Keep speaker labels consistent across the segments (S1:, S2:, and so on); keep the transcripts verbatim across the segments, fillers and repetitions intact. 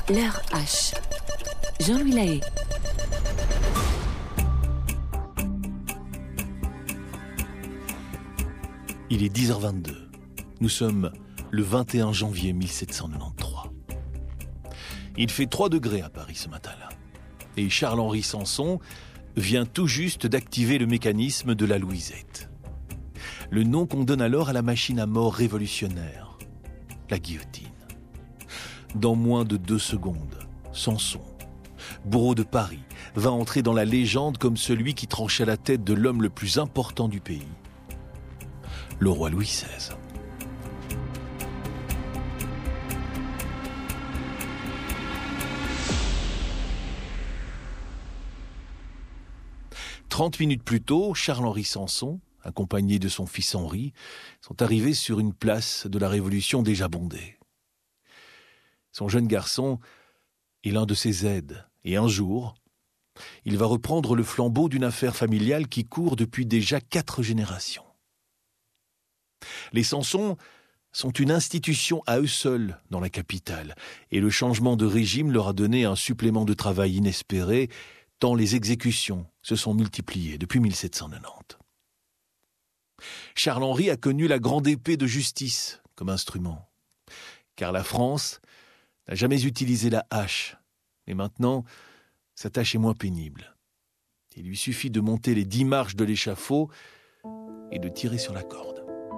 S1: L'heure H. Jean-Louis Lahaye.
S2: Il est dix heures vingt-deux. Nous sommes le vingt et un janvier mille sept cent quatre-vingt-treize. Il fait trois degrés à Paris ce matin-là. Et Charles-Henri Sanson vient tout juste d'activer le mécanisme de la Louisette. Le nom qu'on donne alors à la machine à mort révolutionnaire, la guillotine. Dans moins de deux secondes, Sanson, bourreau de Paris, va entrer dans la légende comme celui qui trancha la tête de l'homme le plus important du pays, le roi Louis seize. Trente minutes plus tôt, Charles-Henri Sanson, accompagné de son fils Henri, sont arrivés sur une place de la Révolution déjà bondée. Son jeune garçon est l'un de ses aides, et un jour, il va reprendre le flambeau d'une affaire familiale qui court depuis déjà quatre générations. Les Sanson sont une institution à eux seuls dans la capitale, et le changement de régime leur a donné un supplément de travail inespéré, tant les exécutions se sont multipliées depuis mille sept cent quatre-vingt-dix. Charles-Henri a connu la grande épée de justice comme instrument, car la France n'a jamais utilisé la hache, mais maintenant, sa tâche est moins pénible. Il lui suffit de monter les dix marches de l'échafaud et de tirer sur la corde.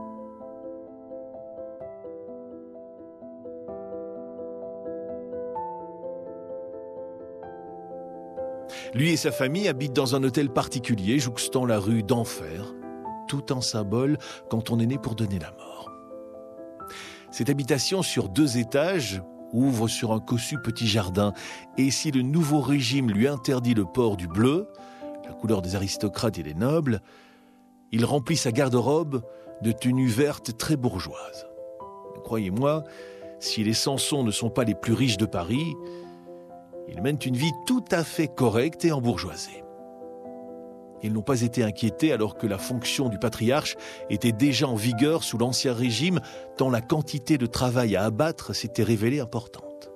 S2: Lui et sa famille habitent dans un hôtel particulier jouxtant la rue d'Enfer, tout un symbole quand on est né pour donner la mort. Cette habitation sur deux étages ouvre sur un cossu petit jardin, et si le nouveau régime lui interdit le port du bleu, la couleur des aristocrates et des nobles, il remplit sa garde-robe de tenues vertes très bourgeoises. Croyez-moi, si les Sanson ne sont pas les plus riches de Paris, ils mènent une vie tout à fait correcte et embourgeoisée. Ils n'ont pas été inquiétés alors que la fonction du patriarche était déjà en vigueur sous l'Ancien Régime, tant la quantité de travail à abattre s'était révélée importante.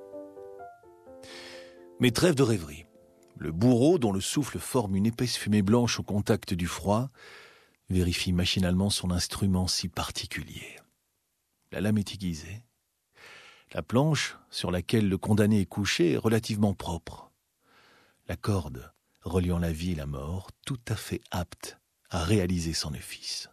S2: Mais trêve de rêverie. Le bourreau, dont le souffle forme une épaisse fumée blanche au contact du froid, vérifie machinalement son instrument si particulier. La lame est aiguisée. La planche sur laquelle le condamné est couché est relativement propre. La corde reliant la vie et la mort, tout à fait apte à réaliser son office.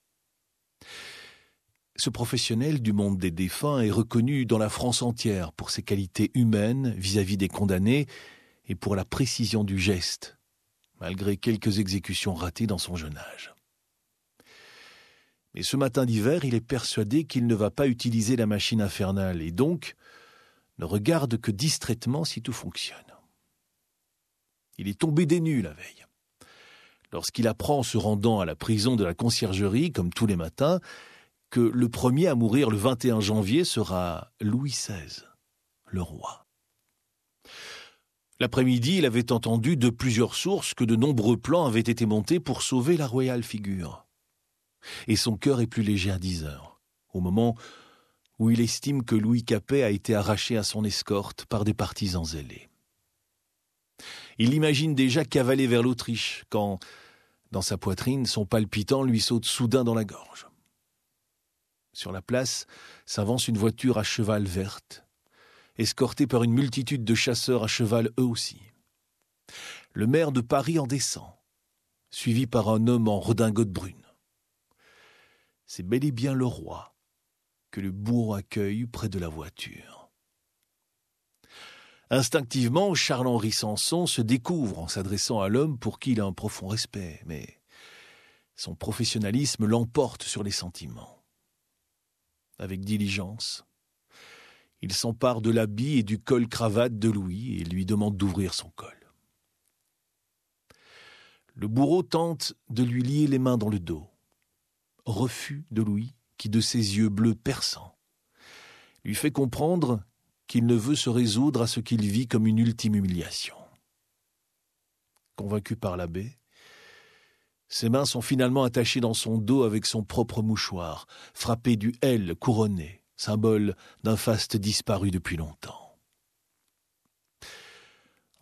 S2: Ce professionnel du monde des défunts est reconnu dans la France entière pour ses qualités humaines vis-à-vis des condamnés et pour la précision du geste, malgré quelques exécutions ratées dans son jeune âge. Mais ce matin d'hiver, il est persuadé qu'il ne va pas utiliser la machine infernale et donc ne regarde que distraitement si tout fonctionne. Il est tombé des nues la veille. Lorsqu'il apprend en se rendant à la prison de la Conciergerie, comme tous les matins, que le premier à mourir le vingt et un janvier sera Louis seize, le roi. L'après-midi, il avait entendu de plusieurs sources que de nombreux plans avaient été montés pour sauver la royale figure. Et son cœur est plus léger à dix heures, au moment où il estime que Louis Capet a été arraché à son escorte par des partisans zélés. Il l'imagine déjà cavaler vers l'Autriche, quand, dans sa poitrine, son palpitant lui saute soudain dans la gorge. Sur la place s'avance une voiture à cheval verte, escortée par une multitude de chasseurs à cheval eux aussi. Le maire de Paris en descend, suivi par un homme en redingote brune. C'est bel et bien le roi que le bourreau accueille près de la voiture. Instinctivement, Charles-Henri Sanson se découvre en s'adressant à l'homme pour qui il a un profond respect, mais son professionnalisme l'emporte sur les sentiments. Avec diligence, il s'empare de l'habit et du col-cravate de Louis et lui demande d'ouvrir son col. Le bourreau tente de lui lier les mains dans le dos. Refus de Louis, qui de ses yeux bleus perçants, lui fait comprendre qu'il ne veut se résoudre à ce qu'il vit comme une ultime humiliation. Convaincu par l'abbé, ses mains sont finalement attachées dans son dos avec son propre mouchoir, frappé du L couronné, symbole d'un faste disparu depuis longtemps.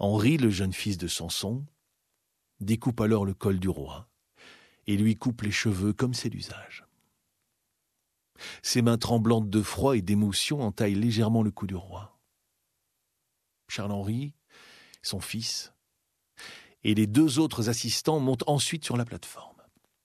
S2: Henri, le jeune fils de Samson, découpe alors le col du roi et lui coupe les cheveux comme c'est l'usage. Ses mains tremblantes de froid et d'émotion entaillent légèrement le cou du roi. Charles-Henri, son fils, et les deux autres assistants montent ensuite sur la plateforme.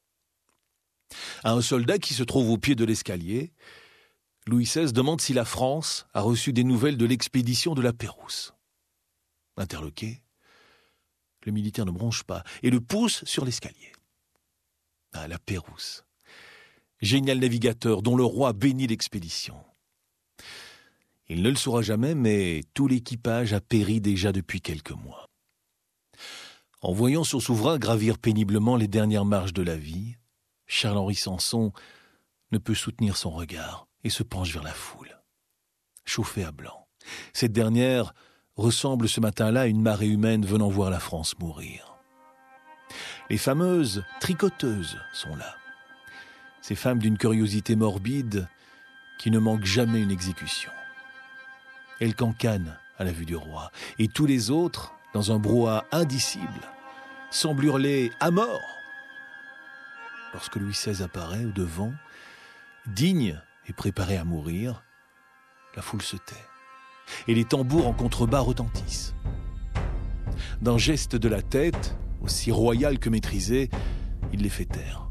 S2: À un soldat qui se trouve au pied de l'escalier, Louis seize demande si la France a reçu des nouvelles de l'expédition de la Pérouse. Interloqué, le militaire ne bronche pas et le pousse sur l'escalier. Ah, la Pérouse, génial navigateur dont le roi bénit l'expédition. Il ne le saura jamais, mais tout l'équipage a péri déjà depuis quelques mois. En voyant son souverain gravir péniblement les dernières marches de la vie, Charles-Henri Samson ne peut soutenir son regard et se penche vers la foule. Chauffée à blanc, cette dernière ressemble ce matin-là à une marée humaine venant voir la France mourir. Les fameuses tricoteuses sont là. Ces femmes d'une curiosité morbide qui ne manquent jamais une exécution. Elles cancanent à la vue du roi, et tous les autres, dans un brouhaha indicible, semblent hurler « à mort !» Lorsque Louis seize apparaît au devant, digne et préparé à mourir, la foule se tait, et les tambours en contrebas retentissent. D'un geste de la tête, aussi royal que maîtrisé, il les fait taire.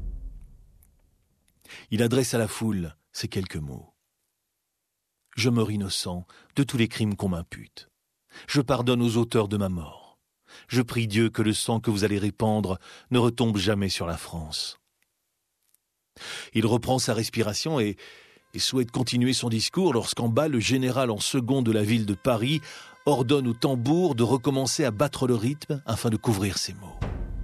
S2: Il adresse à la foule ces quelques mots. « Je meurs innocent de tous les crimes qu'on m'impute. Je pardonne aux auteurs de ma mort. Je prie Dieu que le sang que vous allez répandre ne retombe jamais sur la France. » Il reprend sa respiration et, et souhaite continuer son discours lorsqu'en bas, le général en second de la ville de Paris ordonne au tambour de recommencer à battre le rythme afin de couvrir ses mots.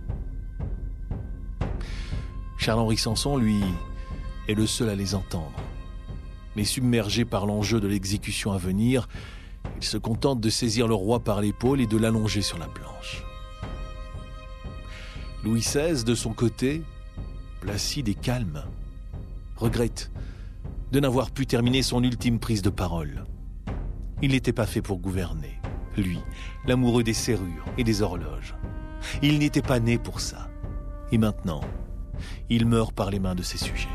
S2: Charles-Henri Samson, lui, est le seul à les entendre. Mais submergé par l'enjeu de l'exécution à venir, il se contente de saisir le roi par l'épaule et de l'allonger sur la planche. Louis seize, de son côté, placide et calme, regrette de n'avoir pu terminer son ultime prise de parole. Il n'était pas fait pour gouverner, lui, l'amoureux des serrures et des horloges. Il n'était pas né pour ça. Et maintenant, il meurt par les mains de ses sujets.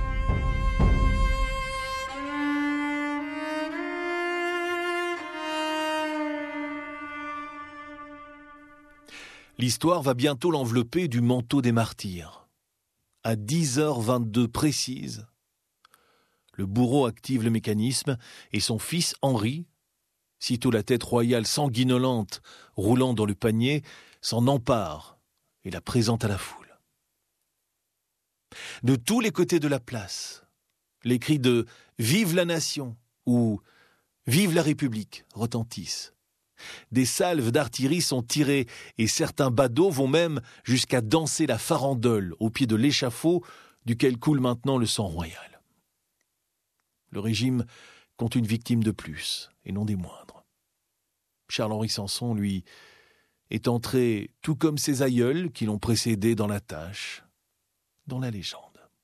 S2: L'histoire va bientôt l'envelopper du manteau des martyrs. À dix heures vingt-deux précises, le bourreau active le mécanisme et son fils Henri, sitôt la tête royale sanguinolente roulant dans le panier, s'en empare et la présente à la foule. De tous les côtés de la place, les cris de « Vive la nation » ou « Vive la République » retentissent. Des salves d'artillerie sont tirées et certains badauds vont même jusqu'à danser la farandole au pied de l'échafaud duquel coule maintenant le sang royal. Le régime compte une victime de plus et non des moindres. Charles-Henri Samson, lui, est entré, tout comme ses aïeuls qui l'ont précédé dans la tâche, dans la légende.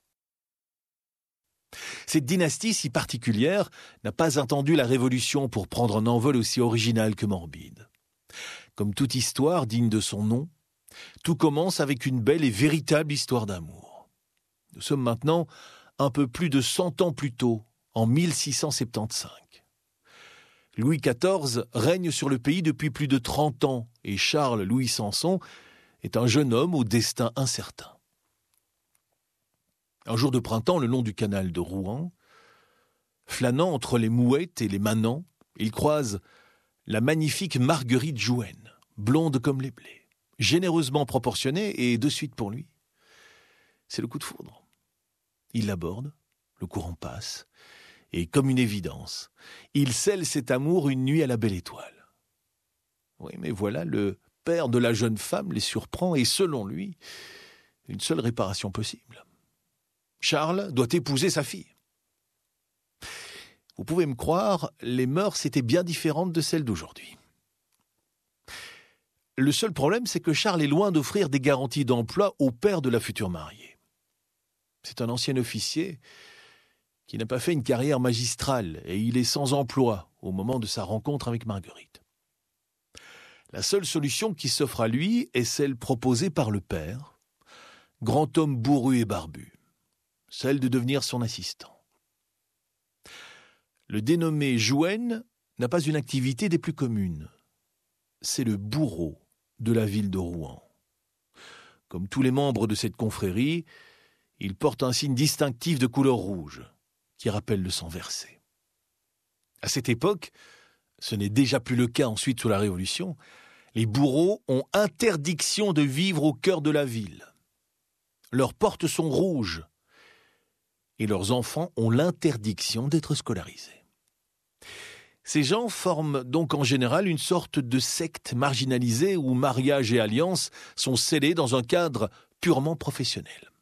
S2: Cette dynastie si particulière n'a pas attendu la Révolution pour prendre un envol aussi original que morbide. Comme toute histoire digne de son nom, tout commence avec une belle et véritable histoire d'amour. Nous sommes maintenant un peu plus de cent ans plus tôt, en mille six cent soixante-quinze. Louis quatorze règne sur le pays depuis plus de trente ans et Charles-Louis Samson est un jeune homme au destin incertain. Un jour de printemps, le long du canal de Rouen, flânant entre les Mouettes et les Manants, il croise la magnifique Marguerite Jouenne, blonde comme les blés, généreusement proportionnée et de suite pour lui. C'est le coup de foudre. Il l'aborde, le courant passe, et comme une évidence, il scelle cet amour une nuit à la belle étoile. Oui, mais voilà, le père de la jeune femme les surprend et selon lui, une seule réparation possible. Charles doit épouser sa fille. Vous pouvez me croire, les mœurs étaient bien différentes de celles d'aujourd'hui. Le seul problème, c'est que Charles est loin d'offrir des garanties d'emploi au père de la future mariée. C'est un ancien officier qui n'a pas fait une carrière magistrale et il est sans emploi au moment de sa rencontre avec Marguerite. La seule solution qui s'offre à lui est celle proposée par le père, grand homme bourru et barbu, celle de devenir son assistant. Le dénommé Jouen n'a pas une activité des plus communes. C'est le bourreau de la ville de Rouen. Comme tous les membres de cette confrérie, il porte un signe distinctif de couleur rouge, qui rappelle le sang versé. À cette époque, ce n'est déjà plus le cas ensuite sous la Révolution, les bourreaux ont interdiction de vivre au cœur de la ville. Leurs portes sont rouges et leurs enfants ont l'interdiction d'être scolarisés. Ces gens forment donc en général une sorte de secte marginalisée où mariage et alliance sont scellés dans un cadre purement professionnel.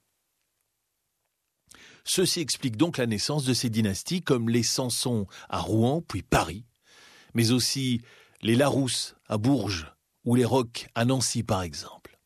S2: Ceci explique donc la naissance de ces dynasties comme les Sanson à Rouen puis Paris, mais aussi les Larousse à Bourges ou les Roch à Nancy par exemple.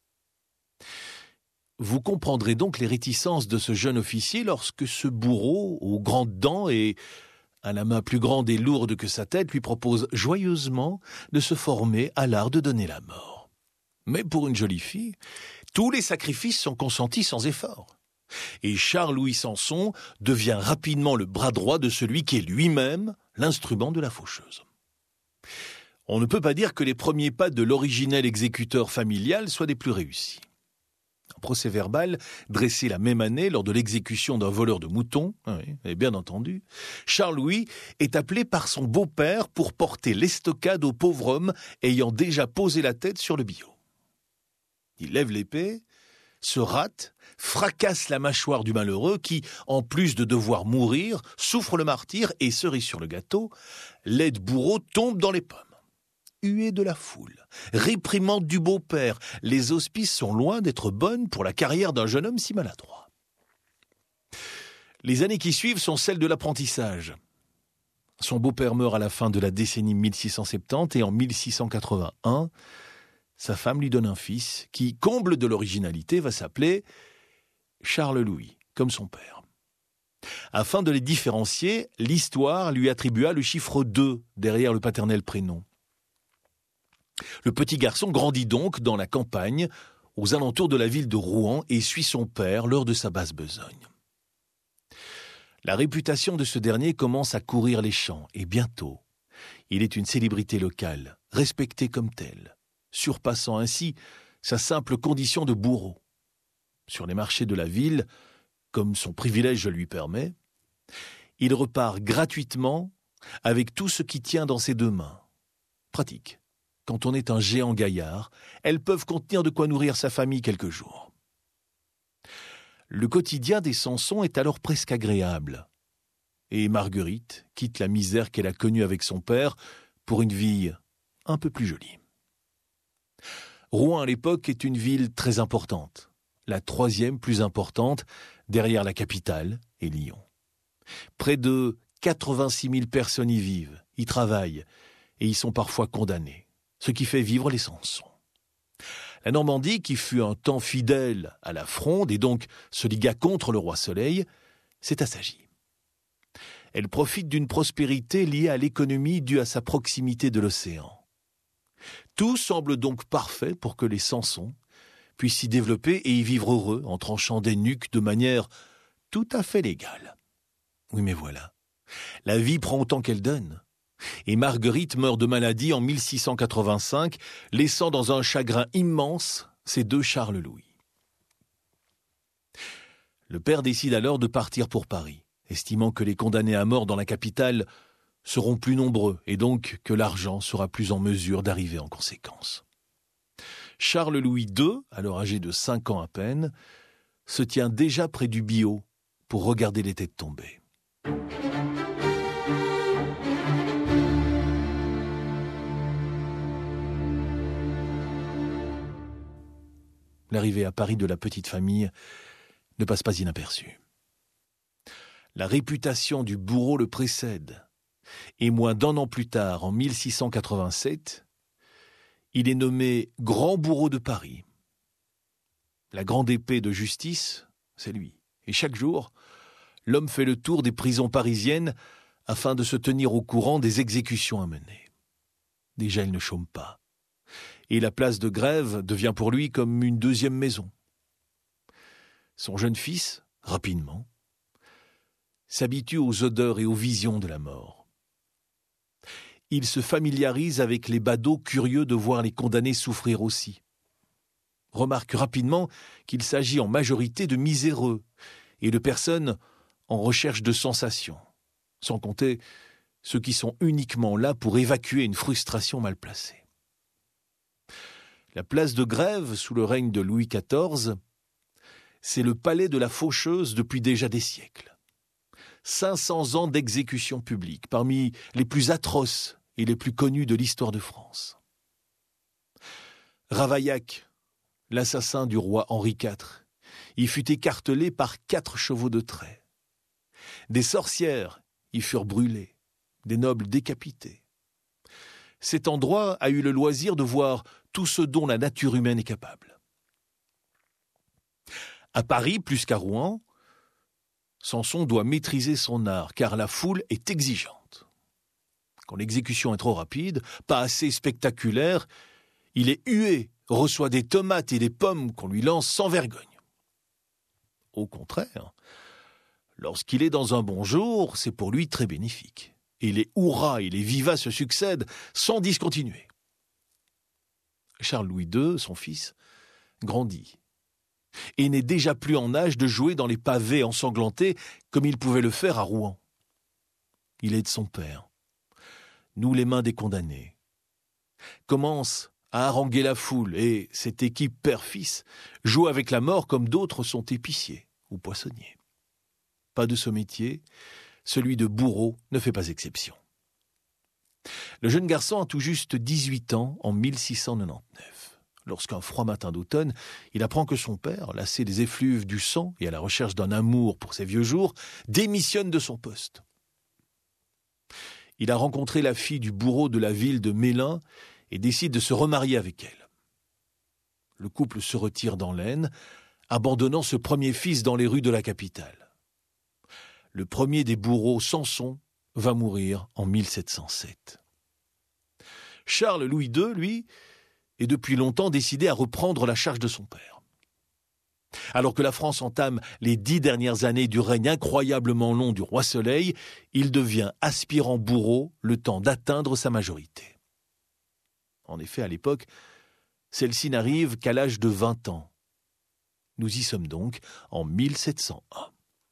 S2: Vous comprendrez donc les réticences de ce jeune officier lorsque ce bourreau aux grandes dents et à la main plus grande et lourde que sa tête lui propose joyeusement de se former à l'art de donner la mort. Mais pour une jolie fille, tous les sacrifices sont consentis sans effort. Et Charles-Louis Sanson devient rapidement le bras droit de celui qui est lui-même l'instrument de la faucheuse. On ne peut pas dire que les premiers pas de l'originel exécuteur familial soient des plus réussis. Un procès-verbal dressé la même année lors de l'exécution d'un voleur de moutons, oui, et bien entendu, Charles-Louis est appelé par son beau-père pour porter l'estocade au pauvre homme ayant déjà posé la tête sur le billot. Il lève l'épée, se rate, fracasse la mâchoire du malheureux qui, en plus de devoir mourir, souffre le martyre et, cerise sur le gâteau, l'aide bourreau tombe dans les pommes. Huée de la foule, réprimande du beau-père, les auspices sont loin d'être bonnes pour la carrière d'un jeune homme si maladroit. Les années qui suivent sont celles de l'apprentissage. Son beau-père meurt à la fin de la décennie mille six cent soixante-dix et en mille six cent quatre-vingt-un, sa femme lui donne un fils qui, comble de l'originalité, va s'appeler Charles-Louis, comme son père. Afin de les différencier, l'histoire lui attribua le chiffre deux derrière le paternel prénom. Le petit garçon grandit donc dans la campagne, aux alentours de la ville de Rouen, et suit son père lors de sa basse besogne. La réputation de ce dernier commence à courir les champs, et bientôt, il est une célébrité locale, respecté comme tel, surpassant ainsi sa simple condition de bourreau. Sur les marchés de la ville, comme son privilège le lui permet, il repart gratuitement avec tout ce qui tient dans ses deux mains. Pratique. Quand on est un géant gaillard, elles peuvent contenir de quoi nourrir sa famille quelques jours. Le quotidien des Sanson est alors presque agréable. Et Marguerite quitte la misère qu'elle a connue avec son père pour une vie un peu plus jolie. Rouen à l'époque est une ville très importante, la troisième plus importante derrière la capitale et Lyon. Près de quatre-vingt-six mille personnes y vivent, y travaillent et y sont parfois condamnées. Ce qui fait vivre les Sanson. La Normandie, qui fut un temps fidèle à la Fronde et donc se ligua contre le roi Soleil, s'est assagie. Elle profite d'une prospérité liée à l'économie due à sa proximité de l'océan. Tout semble donc parfait pour que les Sanson puissent s'y développer et y vivre heureux en tranchant des nuques de manière tout à fait légale. Oui, mais voilà, la vie prend autant qu'elle donne. Et Marguerite meurt de maladie en mille six cent quatre-vingt-cinq, laissant dans un chagrin immense ses deux Charles-Louis. Le père décide alors de partir pour Paris, estimant que les condamnés à mort dans la capitale seront plus nombreux et donc que l'argent sera plus en mesure d'arriver en conséquence. Charles-Louis deux, alors âgé de cinq ans à peine, se tient déjà près du Biot pour regarder les têtes tomber. L'arrivée à Paris de la petite famille ne passe pas inaperçue. La réputation du bourreau le précède, et moins d'un an plus tard, en mille six cent quatre-vingt-sept, il est nommé grand bourreau de Paris. La grande épée de justice, c'est lui. Et chaque jour, l'homme fait le tour des prisons parisiennes afin de se tenir au courant des exécutions à mener. Déjà, il ne chôme pas. et la place de Grève devient pour lui comme une deuxième maison. Son jeune fils, rapidement, s'habitue aux odeurs et aux visions de la mort. Il se familiarise avec les badauds curieux de voir les condamnés souffrir aussi. Remarque rapidement qu'il s'agit en majorité de miséreux et de personnes en recherche de sensations, sans compter ceux qui sont uniquement là pour évacuer une frustration mal placée. La place de Grève, sous le règne de Louis quatorze, c'est le palais de la faucheuse depuis déjà des siècles. cinq cents ans d'exécution publique, parmi les plus atroces et les plus connus de l'histoire de France. Ravaillac, l'assassin du roi Henri quatre, y fut écartelé par quatre chevaux de trait. Des sorcières y furent brûlées, des nobles décapités. Cet endroit a eu le loisir de voir tout ce dont la nature humaine est capable. À Paris, plus qu'à Rouen, Samson doit maîtriser son art, car la foule est exigeante. Quand l'exécution est trop rapide, pas assez spectaculaire, il est hué, reçoit des tomates et des pommes qu'on lui lance sans vergogne. Au contraire, lorsqu'il est dans un bon jour, c'est pour lui très bénéfique. Et les hurrahs et les vivas se succèdent sans discontinuer. Charles-Louis deux, son fils, grandit et n'est déjà plus en âge de jouer dans les pavés ensanglantés comme il pouvait le faire à Rouen. Il aide son père, noue les mains des condamnés, commence à haranguer la foule et cette équipe père-fils joue avec la mort comme d'autres sont épiciers ou poissonniers. Pas de ce métier, celui de bourreau ne fait pas exception. Le jeune garçon a tout juste dix-huit ans en mille six cent quatre-vingt-dix-neuf. Lorsqu'un froid matin d'automne, il apprend que son père, lassé des effluves du sang et à la recherche d'un amour pour ses vieux jours, démissionne de son poste. Il a rencontré la fille du bourreau de la ville de Mélin et décide de se remarier avec elle. Le couple se retire dans l'Aisne, abandonnant ce premier fils dans les rues de la capitale. Le premier des bourreaux, Samson, va mourir en mille sept cent sept. Charles-Louis deux, lui, est depuis longtemps décidé à reprendre la charge de son père. Alors que la France entame les dix dernières années du règne incroyablement long du roi Soleil, il devient aspirant bourreau le temps d'atteindre sa majorité. En effet, à l'époque, celle-ci n'arrive qu'à l'âge de vingt ans. Nous y sommes donc en mille sept cent un.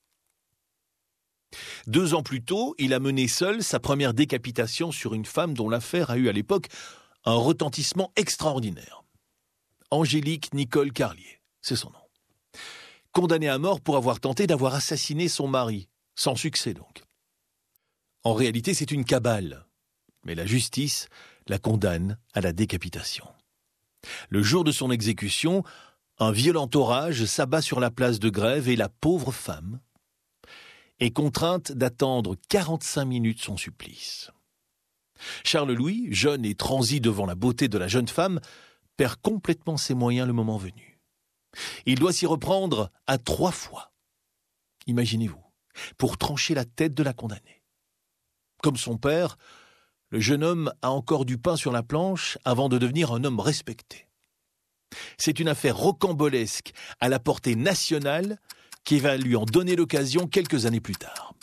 S2: Deux ans plus tôt, il a mené seul sa première décapitation sur une femme dont l'affaire a eu à l'époque un retentissement extraordinaire. Angélique Nicole Carlier, c'est son nom. Condamnée à mort pour avoir tenté d'avoir assassiné son mari, sans succès donc. En réalité, c'est une cabale, mais la justice la condamne à la décapitation. Le jour de son exécution, un violent orage s'abat sur la place de Grève et la pauvre femme est contrainte d'attendre quarante-cinq minutes son supplice. Charles-Louis, jeune et transi devant la beauté de la jeune femme, perd complètement ses moyens le moment venu. Il doit s'y reprendre à trois fois. Imaginez-vous, pour trancher la tête de la condamnée. Comme son père, le jeune homme a encore du pain sur la planche avant de devenir un homme respecté. C'est une affaire rocambolesque à la portée nationale qui va lui en donner l'occasion quelques années plus tard.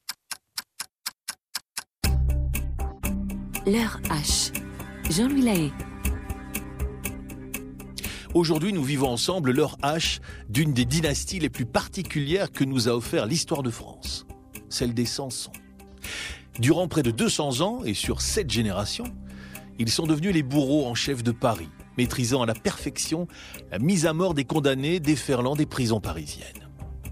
S1: L'heure H. Jean-Louis Lahaye.
S2: Aujourd'hui, nous vivons ensemble l'heure H d'une des dynasties les plus particulières que nous a offert l'histoire de France, celle des Samson. Durant près de deux cents ans et sur sept générations, ils sont devenus les bourreaux en chef de Paris, maîtrisant à la perfection la mise à mort des condamnés déferlant des prisons parisiennes.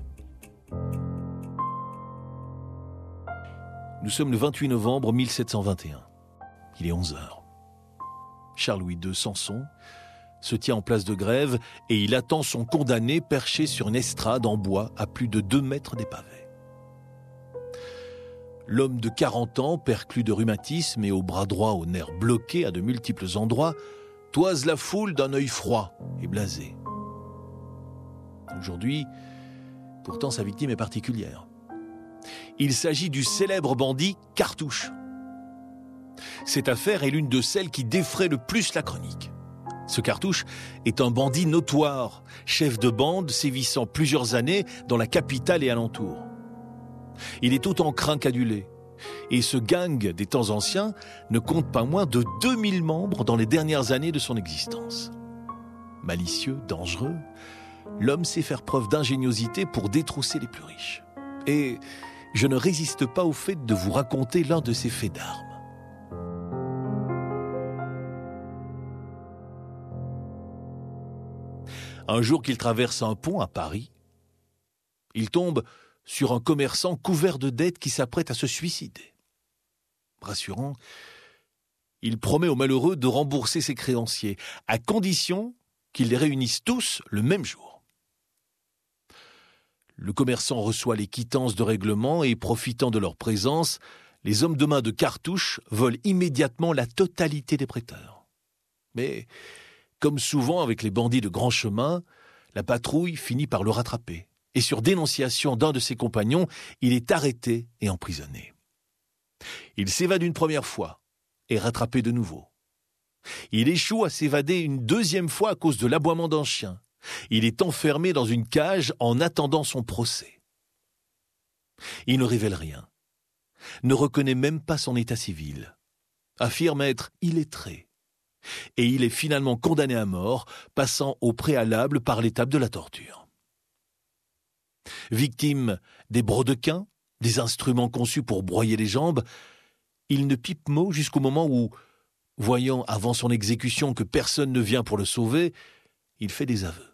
S2: Nous sommes le vingt-huit novembre mille sept cent vingt et un. Il est onze heures. Charles-Louis deux, Samson, se tient en place de Grève et il attend son condamné perché sur une estrade en bois à plus de deux mètres des pavés. L'homme de quarante ans, perclus de rhumatisme et au bras droit aux nerfs bloqués à de multiples endroits, toise la foule d'un œil froid et blasé. Aujourd'hui, pourtant sa victime est particulière. Il s'agit du célèbre bandit Cartouche. Cette affaire est l'une de celles qui défraie le plus la chronique. Ce Cartouche est un bandit notoire, chef de bande sévissant plusieurs années dans la capitale et alentour. Il est autant craint qu'adulé. Et ce gang des temps anciens ne compte pas moins de deux mille membres dans les dernières années de son existence. Malicieux, dangereux, l'homme sait faire preuve d'ingéniosité pour détrousser les plus riches. Et je ne résiste pas au fait de vous raconter l'un de ses faits d'armes. Un jour qu'il traverse un pont à Paris, il tombe sur un commerçant couvert de dettes qui s'apprête à se suicider. Rassurant, il promet aux malheureux de rembourser ses créanciers, à condition qu'ils les réunissent tous le même jour. Le commerçant reçoit les quittances de règlement et, profitant de leur présence, les hommes de main de Cartouche volent immédiatement la totalité des prêteurs. Mais, comme souvent avec les bandits de grand chemin, la patrouille finit par le rattraper. Et sur dénonciation d'un de ses compagnons, il est arrêté et emprisonné. Il s'évade une première fois et rattrapé de nouveau. Il échoue à s'évader une deuxième fois à cause de l'aboiement d'un chien. Il est enfermé dans une cage en attendant son procès. Il ne révèle rien, ne reconnaît même pas son état civil, affirme être illettré. Et il est finalement condamné à mort, passant au préalable par l'étape de la torture. Victime des brodequins, des instruments conçus pour broyer les jambes, il ne pipe mot jusqu'au moment où, voyant avant son exécution que personne ne vient pour le sauver, il fait des aveux.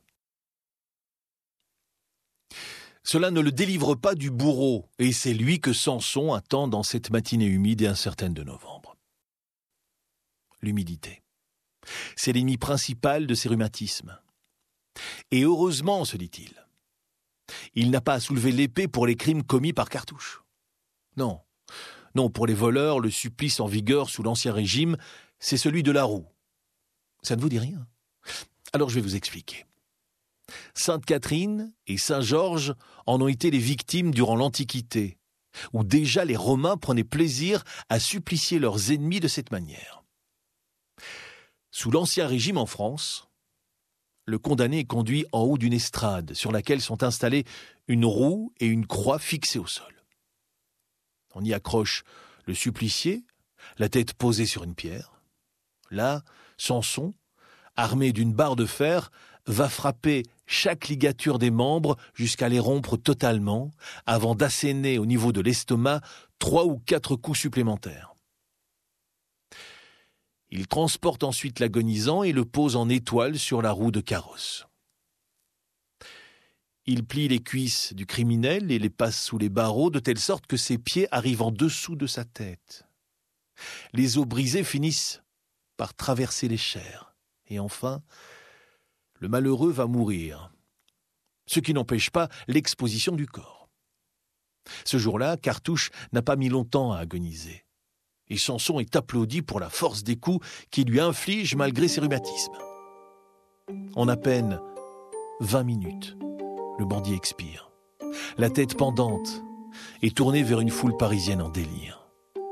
S2: Cela ne le délivre pas du bourreau, et c'est lui que Samson attend dans cette matinée humide et incertaine de novembre. L'humidité. C'est l'ennemi principal de ses rhumatismes. Et heureusement, se dit-il, il n'a pas à soulever l'épée pour les crimes commis par Cartouche. Non, non, pour les voleurs, le supplice en vigueur sous l'Ancien Régime, c'est celui de la roue. Ça ne vous dit rien? Alors je vais vous expliquer. Sainte Catherine et Saint Georges en ont été les victimes durant l'Antiquité, où déjà les Romains prenaient plaisir à supplicier leurs ennemis de cette manière. Sous l'Ancien Régime en France, le condamné est conduit en haut d'une estrade sur laquelle sont installées une roue et une croix fixées au sol. On y accroche le supplicié, la tête posée sur une pierre. Là, Samson, armé d'une barre de fer, va frapper chaque ligature des membres jusqu'à les rompre totalement, avant d'asséner au niveau de l'estomac trois ou quatre coups supplémentaires. Il transporte ensuite l'agonisant et le pose en étoile sur la roue de carrosse. Il plie les cuisses du criminel et les passe sous les barreaux de telle sorte que ses pieds arrivent en dessous de sa tête. Les os brisés finissent par traverser les chairs. Et enfin, le malheureux va mourir, ce qui n'empêche pas l'exposition du corps. Ce jour-là, Cartouche n'a pas mis longtemps à agoniser. Et Samson est applaudi pour la force des coups qu'il lui inflige malgré ses rhumatismes. En à peine vingt minutes, le bandit expire, la tête pendante et tourné vers une foule parisienne en délire.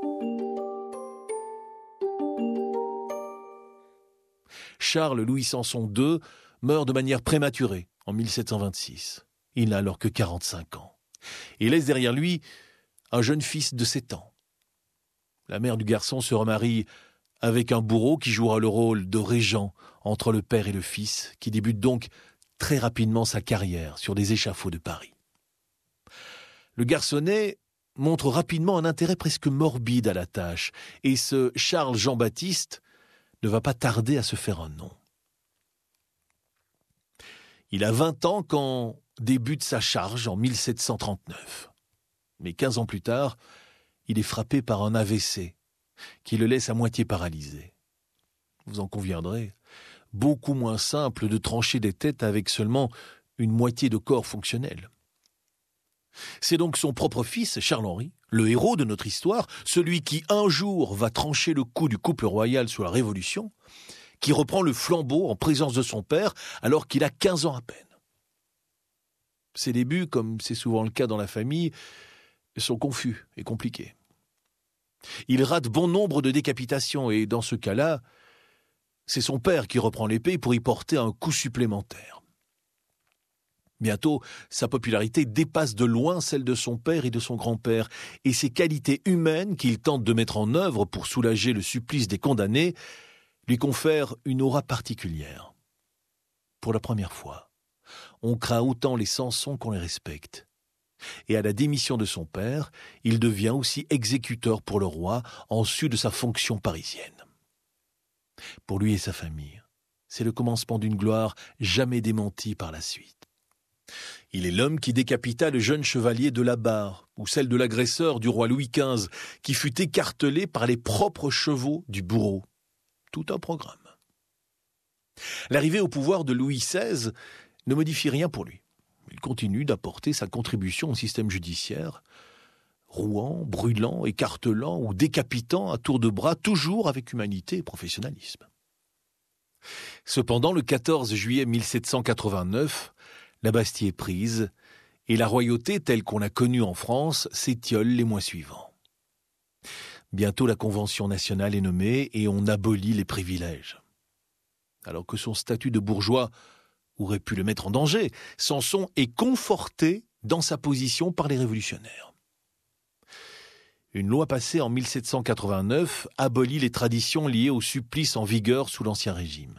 S2: Charles-Louis Samson deux meurt de manière prématurée en mille sept cent vingt-six. Il n'a alors que quarante-cinq ans et laisse derrière lui un jeune fils de sept ans. La mère du garçon se remarie avec un bourreau qui jouera le rôle de régent entre le père et le fils, qui débute donc très rapidement sa carrière sur des échafauds de Paris. Le garçonnet montre rapidement un intérêt presque morbide à la tâche, et ce Charles Jean-Baptiste ne va pas tarder à se faire un nom. Il a vingt ans quand débute sa charge en mille sept cent trente-neuf. Mais quinze ans plus tard, il est frappé par un A V C qui le laisse à moitié paralysé. Vous en conviendrez, beaucoup moins simple de trancher des têtes avec seulement une moitié de corps fonctionnel. C'est donc son propre fils, Charles-Henri, le héros de notre histoire, celui qui un jour va trancher le cou du couple royal sous la Révolution, qui reprend le flambeau en présence de son père alors qu'il a quinze ans à peine. Ses débuts, comme c'est souvent le cas dans la famille, sont confus et compliqués. Il rate bon nombre de décapitations et, dans ce cas-là, c'est son père qui reprend l'épée pour y porter un coup supplémentaire. Bientôt, sa popularité dépasse de loin celle de son père et de son grand-père, et ses qualités humaines qu'il tente de mettre en œuvre pour soulager le supplice des condamnés lui confèrent une aura particulière. Pour la première fois, on craint autant les Samson qu'on les respecte. Et à la démission de son père, il devient aussi exécuteur pour le roi en sus de sa fonction parisienne. Pour lui et sa famille, c'est le commencement d'une gloire jamais démentie par la suite. Il est l'homme qui décapita le jeune chevalier de la Barre, ou celle de l'agresseur du roi Louis quinze, qui fut écartelé par les propres chevaux du bourreau. Tout un programme. L'arrivée au pouvoir de Louis seize ne modifie rien pour lui. Il continue d'apporter sa contribution au système judiciaire, rouant, brûlant, écartelant ou décapitant à tour de bras, toujours avec humanité et professionnalisme. Cependant, le quatorze juillet mille sept cent quatre-vingt-neuf, la Bastille est prise et la royauté telle qu'on l'a connue en France s'étiole les mois suivants. Bientôt la Convention nationale est nommée et on abolit les privilèges. Alors que son statut de bourgeois aurait pu le mettre en danger, Samson est conforté dans sa position par les révolutionnaires. Une loi passée en mille sept cent quatre-vingt-neuf abolit les traditions liées au supplice en vigueur sous l'Ancien Régime.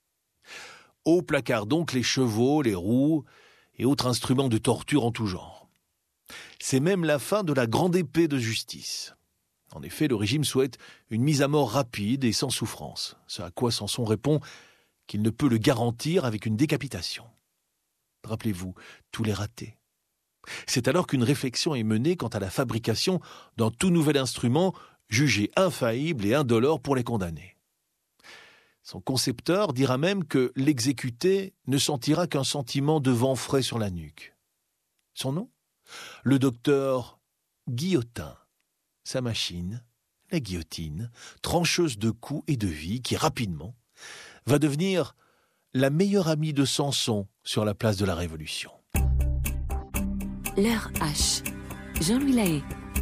S2: Au placard donc les chevaux, les roues et autres instruments de torture en tout genre. C'est même la fin de la grande épée de justice. En effet, le régime souhaite une mise à mort rapide et sans souffrance, ce à quoi Samson répond qu'il ne peut le garantir avec une décapitation. Rappelez-vous, tous les ratés. C'est alors qu'une réflexion est menée quant à la fabrication d'un tout nouvel instrument jugé infaillible et indolore pour les condamnés. Son concepteur dira même que l'exécuté ne sentira qu'un sentiment de vent frais sur la nuque. Son nom ? Le docteur Guillotin. Sa machine, la guillotine, trancheuse de coups et de vie qui, rapidement, va devenir la meilleure amie de Samson sur la place de la Révolution.
S1: L'heure H. Jean-Louis Lahaye.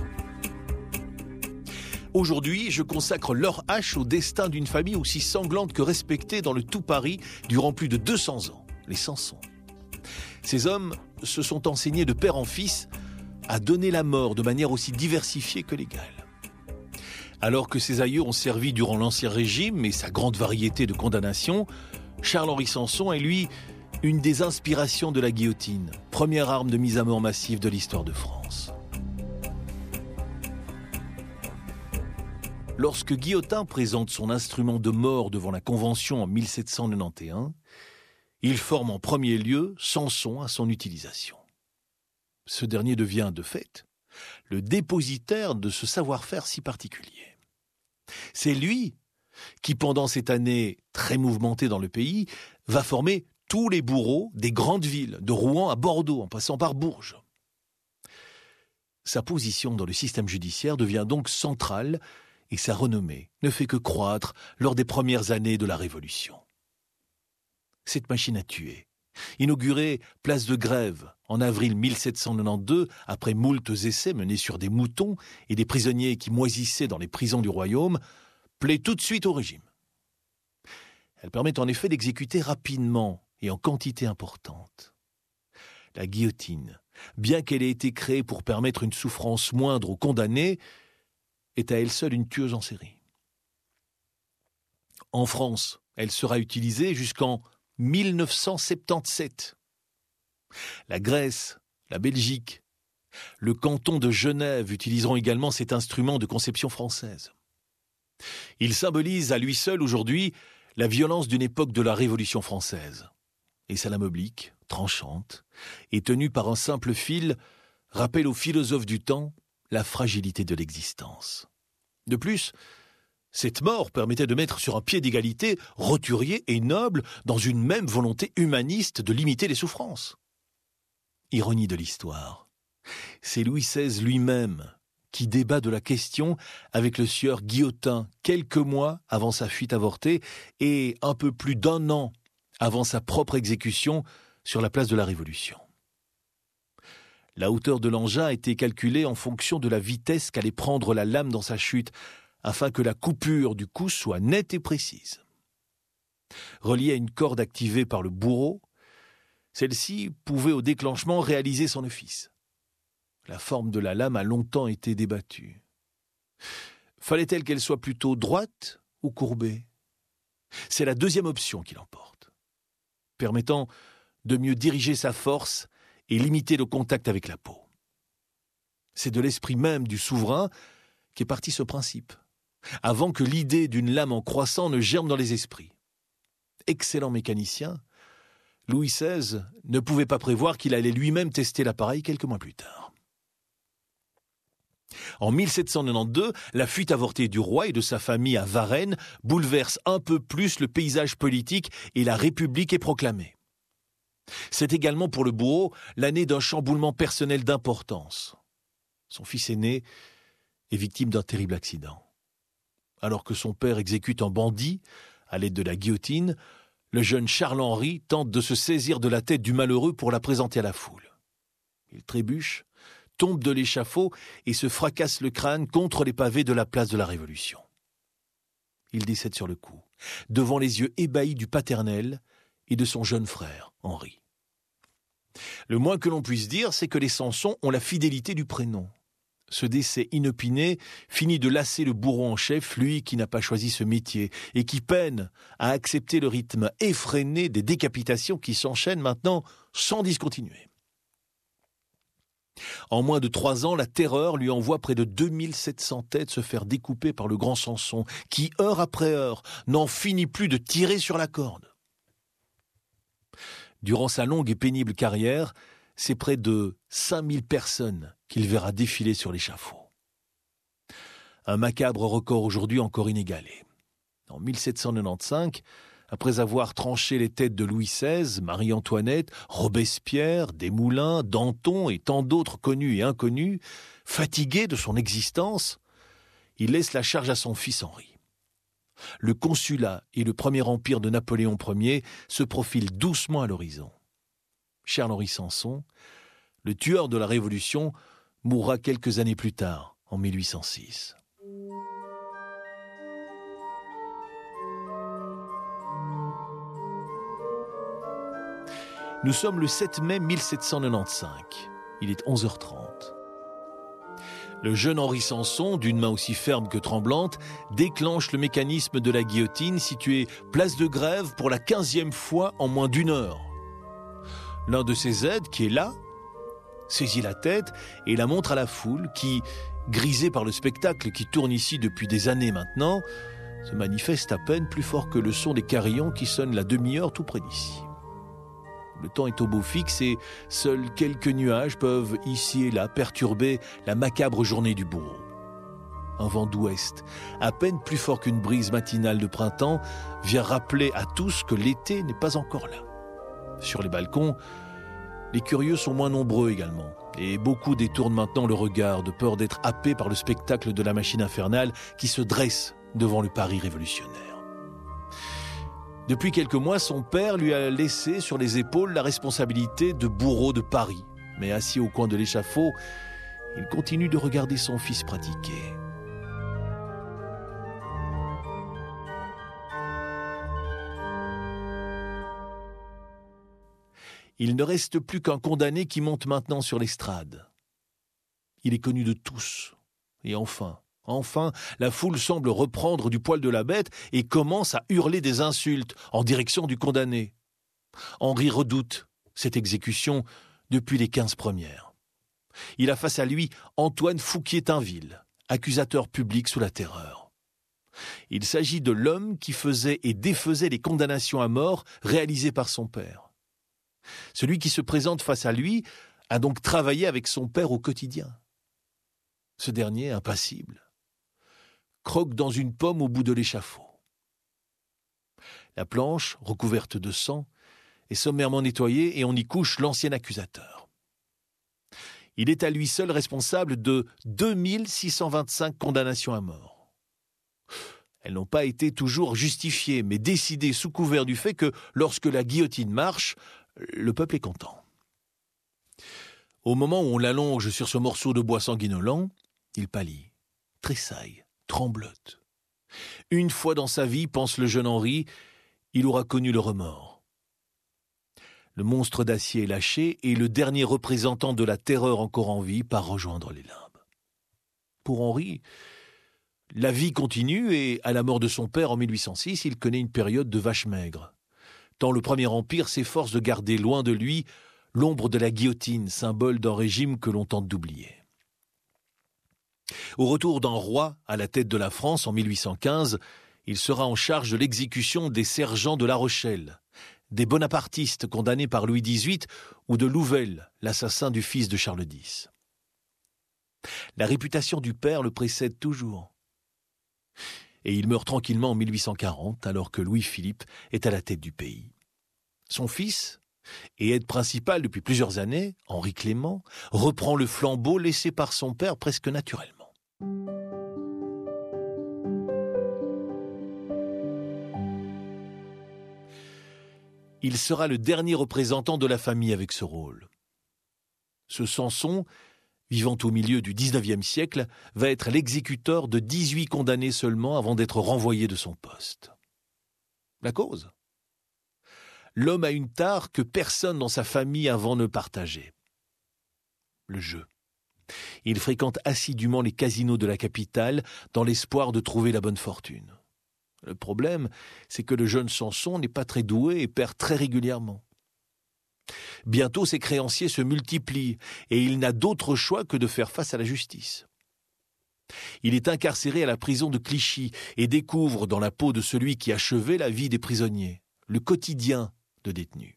S2: Aujourd'hui, je consacre l'heure H au destin d'une famille aussi sanglante que respectée dans le tout Paris durant plus de deux cents ans, les Samson. Ces hommes se sont enseignés de père en fils à donner la mort de manière aussi diversifiée que légale. Alors que ses aïeux ont servi durant l'Ancien Régime et sa grande variété de condamnations, Charles-Henri Samson est, lui, une des inspirations de la guillotine, première arme de mise à mort massive de l'histoire de France. Lorsque Guillotin présente son instrument de mort devant la Convention en mille sept cent quatre-vingt-onze, il forme en premier lieu Samson à son utilisation. Ce dernier devient, de fait, le dépositaire de ce savoir-faire si particulier. C'est lui qui, pendant cette année très mouvementée dans le pays, va former tous les bourreaux des grandes villes, de Rouen à Bordeaux, en passant par Bourges. Sa position dans le système judiciaire devient donc centrale et sa renommée ne fait que croître lors des premières années de la Révolution. Cette machine à tuer, inaugurée place de Grève en avril mille sept cent quatre-vingt-douze, après moultes essais menés sur des moutons et des prisonniers qui moisissaient dans les prisons du royaume, plaît tout de suite au régime. Elle permet en effet d'exécuter rapidement et en quantité importante. La guillotine, bien qu'elle ait été créée pour permettre une souffrance moindre aux condamnés, est à elle seule une tueuse en série. En France, elle sera utilisée jusqu'en mille neuf cent soixante-dix-sept. La Grèce, la Belgique, le canton de Genève utiliseront également cet instrument de conception française. Il symbolise à lui seul aujourd'hui la violence d'une époque de la Révolution française. Et sa lame oblique, tranchante, et tenue par un simple fil, rappelle aux philosophes du temps la fragilité de l'existence. De plus, cette mort permettait de mettre sur un pied d'égalité roturier et noble dans une même volonté humaniste de limiter les souffrances. Ironie de l'histoire, c'est Louis seize lui-même qui débat de la question avec le sieur Guillotin quelques mois avant sa fuite avortée et un peu plus d'un an avant sa propre exécution sur la place de la Révolution. La hauteur de l'engin a été calculée en fonction de la vitesse qu'allait prendre la lame dans sa chute, afin que la coupure du coup soit nette et précise. Reliée à une corde activée par le bourreau, celle-ci pouvait au déclenchement réaliser son office. La forme de la lame a longtemps été débattue. Fallait-elle qu'elle soit plutôt droite ou courbée ? C'est la deuxième option qui l'emporte, permettant de mieux diriger sa force et limiter le contact avec la peau. C'est de l'esprit même du souverain qu'est parti ce principe, avant que l'idée d'une lame en croissant ne germe dans les esprits. Excellent mécanicien, Louis seize ne pouvait pas prévoir qu'il allait lui-même tester l'appareil quelques mois plus tard. En mille sept cent quatre-vingt-douze, la fuite avortée du roi et de sa famille à Varennes bouleverse un peu plus le paysage politique et la République est proclamée. C'est également pour le bourreau l'année d'un chamboulement personnel d'importance. Son fils aîné est victime d'un terrible accident. Alors que son père exécute un bandit, à l'aide de la guillotine, le jeune Charles-Henri tente de se saisir de la tête du malheureux pour la présenter à la foule. Il trébuche, tombe de l'échafaud et se fracasse le crâne contre les pavés de la place de la Révolution. Il décède sur le coup, devant les yeux ébahis du paternel et de son jeune frère, Henri. Le moins que l'on puisse dire, c'est que les Sanson ont la fidélité du prénom. Ce décès inopiné finit de lasser le bourreau en chef, lui qui n'a pas choisi ce métier et qui peine à accepter le rythme effréné des décapitations qui s'enchaînent maintenant sans discontinuer. En moins de trois ans, la terreur lui envoie près de deux mille sept cents têtes se faire découper par le grand Sanson, qui, heure après heure, n'en finit plus de tirer sur la corde. Durant sa longue et pénible carrière, c'est près de cinq mille personnes qu'il verra défiler sur l'échafaud. Un macabre record aujourd'hui encore inégalé. En mille sept cent quatre-vingt-quinze, après avoir tranché les têtes de Louis seize, Marie-Antoinette, Robespierre, Desmoulins, Danton et tant d'autres connus et inconnus, fatigué de son existence, il laisse la charge à son fils Henri. Le consulat et le premier empire de Napoléon Ier se profilent doucement à l'horizon. Charles-Henri Sanson, le tueur de la Révolution, mourra quelques années plus tard, en mille huit cent six. Nous sommes le sept mai mille sept cent quatre-vingt-quinze. Il est onze heures trente. Le jeune Henri Sanson, d'une main aussi ferme que tremblante, déclenche le mécanisme de la guillotine située place de Grève pour la quinzième fois en moins d'une heure. L'un de ses aides, qui est là, saisit la tête et la montre à la foule qui, grisée par le spectacle qui tourne ici depuis des années maintenant, se manifeste à peine plus fort que le son des carillons qui sonnent la demi-heure tout près d'ici. Le temps est au beau fixe et seuls quelques nuages peuvent ici et là perturber la macabre journée du bourreau. Un vent d'ouest, à peine plus fort qu'une brise matinale de printemps, vient rappeler à tous que l'été n'est pas encore là. Sur les balcons, les curieux sont moins nombreux également, et beaucoup détournent maintenant le regard de peur d'être happés par le spectacle de la machine infernale qui se dresse devant le Paris révolutionnaire. Depuis quelques mois, son père lui a laissé sur les épaules la responsabilité de bourreau de Paris. Mais assis au coin de l'échafaud, il continue de regarder son fils pratiquer. Il ne reste plus qu'un condamné qui monte maintenant sur l'estrade. Il est connu de tous. Et enfin... Enfin, la foule semble reprendre du poil de la bête et commence à hurler des insultes en direction du condamné. Henri redoute cette exécution depuis les quinze premières. Il a face à lui Antoine Fouquier-Tinville, accusateur public sous la Terreur. Il s'agit de l'homme qui faisait et défaisait les condamnations à mort réalisées par son père. Celui qui se présente face à lui a donc travaillé avec son père au quotidien. Ce dernier, impassible, croque dans une pomme au bout de l'échafaud. La planche, recouverte de sang, est sommairement nettoyée et on y couche l'ancien accusateur. Il est à lui seul responsable de deux mille six cent vingt-cinq condamnations à mort. Elles n'ont pas été toujours justifiées, mais décidées sous couvert du fait que, lorsque la guillotine marche, le peuple est content. Au moment où on l'allonge sur ce morceau de bois sanguinolent, il pâlit, tressaille, tremblote. Une fois dans sa vie, pense le jeune Henri, il aura connu le remords. Le monstre d'acier est lâché et le dernier représentant de la terreur encore en vie part rejoindre les limbes. Pour Henri, la vie continue et, à la mort de son père en mille huit cent six, il connaît une période de vache maigre. Tant le Premier Empire s'efforce de garder loin de lui l'ombre de la guillotine, symbole d'un régime que l'on tente d'oublier. Au retour d'un roi à la tête de la France en mille huit cent quinze, il sera en charge de l'exécution des sergents de La Rochelle, des bonapartistes condamnés par Louis dix-huit ou de Louvel, l'assassin du fils de Charles dix. La réputation du père le précède toujours. Et il meurt tranquillement en mille huit cent quarante, alors que Louis-Philippe est à la tête du pays. Son fils, et aide principal depuis plusieurs années, Henri Clément, reprend le flambeau laissé par son père presque naturellement. Il sera le dernier représentant de la famille avec ce rôle. Ce Samson, vivant au milieu du dix-neuvième siècle, va être l'exécuteur de dix-huit condamnés seulement avant d'être renvoyé de son poste. La cause ? L'homme a une tare que personne dans sa famille avant ne partageait. Le jeu. Il fréquente assidûment les casinos de la capitale dans l'espoir de trouver la bonne fortune. Le problème, c'est que le jeune Samson n'est pas très doué et perd très régulièrement. Bientôt, ses créanciers se multiplient et il n'a d'autre choix que de faire face à la justice. Il est incarcéré à la prison de Clichy et découvre dans la peau de celui qui achevait la vie des prisonniers, le quotidien de détenus.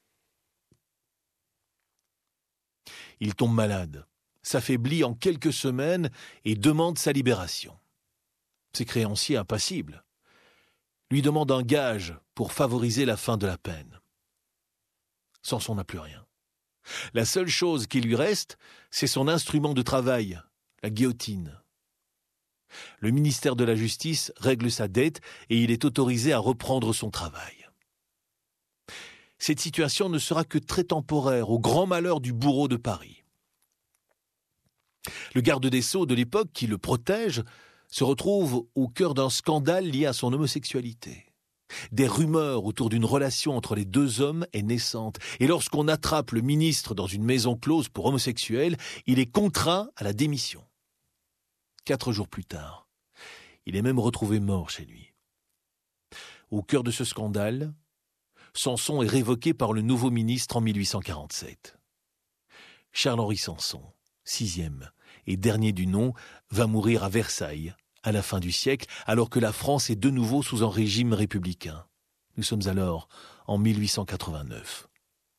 S2: Il tombe malade, s'affaiblit en quelques semaines et demande sa libération. Ses créanciers impassibles lui demandent un gage pour favoriser la fin de la peine. Samson n'a plus rien. La seule chose qui lui reste, c'est son instrument de travail, la guillotine. Le ministère de la Justice règle sa dette et il est autorisé à reprendre son travail. Cette situation ne sera que très temporaire, au grand malheur du bourreau de Paris. Le garde des Sceaux de l'époque, qui le protège, se retrouve au cœur d'un scandale lié à son homosexualité. Des rumeurs autour d'une relation entre les deux hommes est naissante, et lorsqu'on attrape le ministre dans une maison close pour homosexuel, il est contraint à la démission. Quatre jours plus tard, il est même retrouvé mort chez lui. Au cœur de ce scandale, Samson est révoqué par le nouveau ministre en mille huit cent quarante-sept. Charles-Henri Samson, sixième et dernier du nom, va mourir à Versailles à la fin du siècle, alors que la France est de nouveau sous un régime républicain. Nous sommes alors en mille huit cent quatre-vingt-neuf.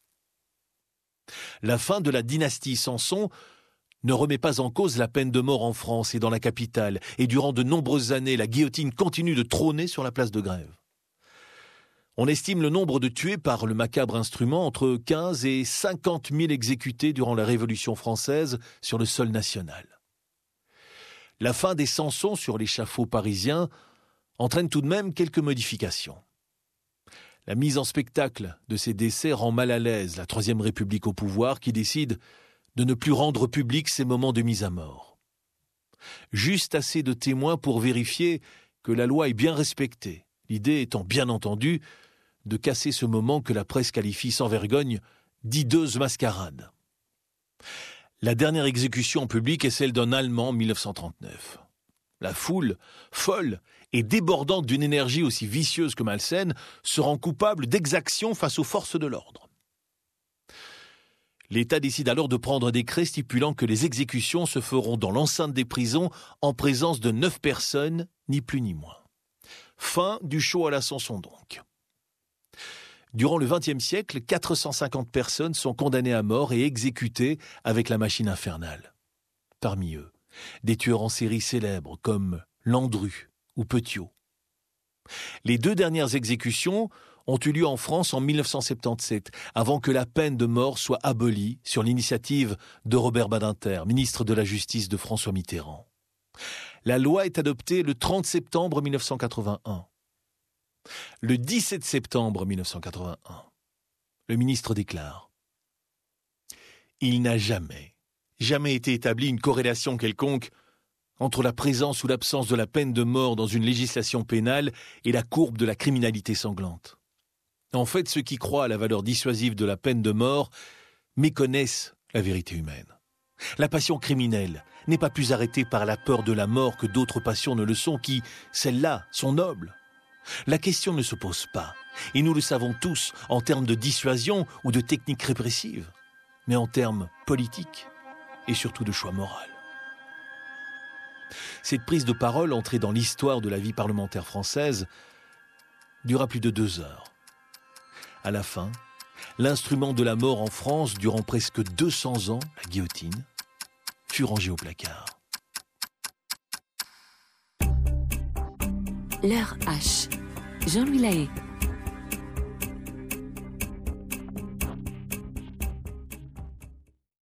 S2: La fin de la dynastie Samson ne remet pas en cause la peine de mort en France et dans la capitale, et durant de nombreuses années, la guillotine continue de trôner sur la place de Grève. On estime le nombre de tués par le macabre instrument entre quinze et cinquante mille exécutés durant la Révolution française sur le sol national. La fin des Samsons sur l'échafaud parisien entraîne tout de même quelques modifications. La mise en spectacle de ces décès rend mal à l'aise la Troisième République au pouvoir qui décide de ne plus rendre publics ces moments de mise à mort. Juste assez de témoins pour vérifier que la loi est bien respectée, l'idée étant bien entendu de casser ce moment que la presse qualifie sans vergogne d'hideuse mascarade. La dernière exécution en public est celle d'un Allemand en mille neuf cent trente-neuf. La foule, folle et débordante d'une énergie aussi vicieuse que malsaine, se rend coupable d'exaction face aux forces de l'ordre. L'État décide alors de prendre un décret stipulant que les exécutions se feront dans l'enceinte des prisons en présence de neuf personnes, ni plus ni moins. Fin du show à la Samson donc. Durant le vingtième siècle, quatre cent cinquante personnes sont condamnées à mort et exécutées avec la machine infernale. Parmi eux, des tueurs en série célèbres comme Landru ou Petiot. Les deux dernières exécutions ont eu lieu en France en mille neuf cent soixante-dix-sept, avant que la peine de mort soit abolie sur l'initiative de Robert Badinter, ministre de la Justice de François Mitterrand. La loi est adoptée le trente septembre mille neuf cent quatre-vingt-un. Le dix-sept septembre mille neuf cent quatre-vingt-un, le ministre déclare « Il n'a jamais, jamais été établi une corrélation quelconque entre la présence ou l'absence de la peine de mort dans une législation pénale et la courbe de la criminalité sanglante. En fait, ceux qui croient à la valeur dissuasive de la peine de mort méconnaissent la vérité humaine. La passion criminelle n'est pas plus arrêtée par la peur de la mort que d'autres passions ne le sont, qui, celles-là, sont nobles. La question ne se pose pas, et nous le savons tous, en termes de dissuasion ou de techniques répressives, mais en termes politiques et surtout de choix moral. Cette prise de parole, entrée dans l'histoire de la vie parlementaire française, dura plus de deux heures. À la fin, l'instrument de la mort en France, durant presque deux cents ans, la guillotine, fut rangé au placard.
S1: L'heure H. Jean-Louis Lahaye.